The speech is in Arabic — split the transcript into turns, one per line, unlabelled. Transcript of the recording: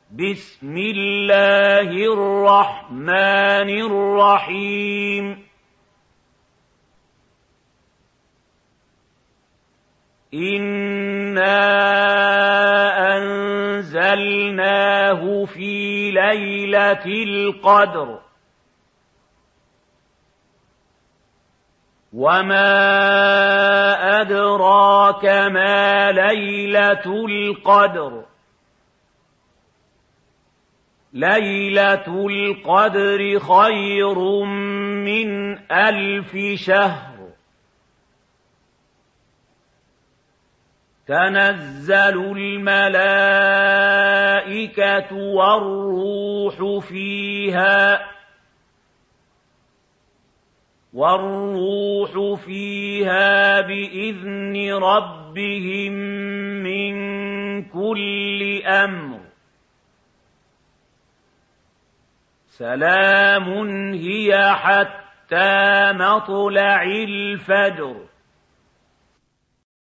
بسم الله الرحمن الرحيم إنا أنزلناه في ليلة القدر وما أدراك ما ليلة القدر ليلة القدر خير من 1000 شهر تنزل الملائكة والروح فيها بإذن ربهم من كل أمر سلام هي حتى مطلع الفجر